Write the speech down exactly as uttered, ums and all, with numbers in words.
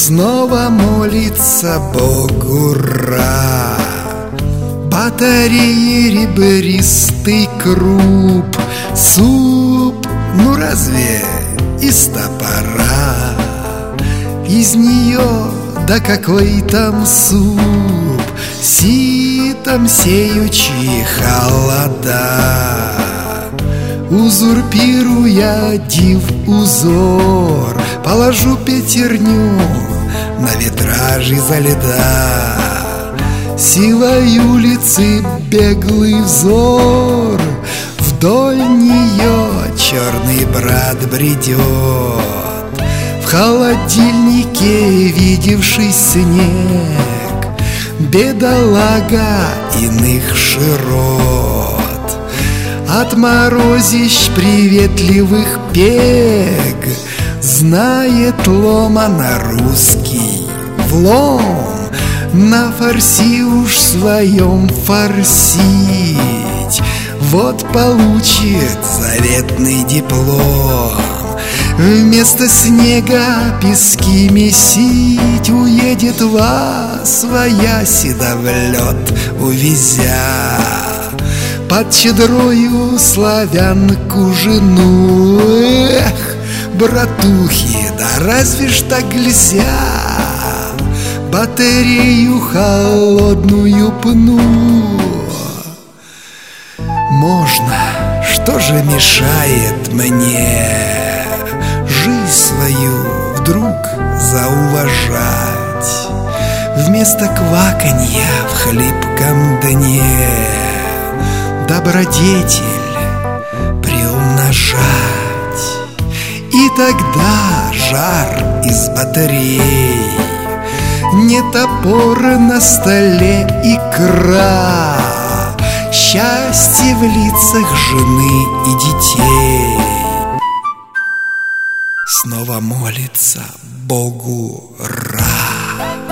снова молится Богу Ра. Батареи, ребристый круп, суп, ну разве из топора? Из нее, да какой там суп, ситом сеючи холода. Узурпируя див узор, положу пятерню на витраж изо льда. Силой улицы беглый взор, вдоль нее черный брат бредет. В холодильнике видевший снег, бедолага иных широт. От морозищ приветливых пег знает ломано русский влом. На фарси уж своем форсить, вот получит заветный диплом. Вместо снега пески месить, уедет вас свояси да в лед увезя. Под чадрою славянку жену. Эх, братухи, да разве ж так нельзя? Батарею холодную пну. Можно, что же мешает мне жизнь свою вдруг зауважать? Вместо кваканья в хлипком дне добродетель приумножать. И тогда жар из батарей, не топор на столе, икра, счастье в лицах жены и детей. Снова молится Богу Ра.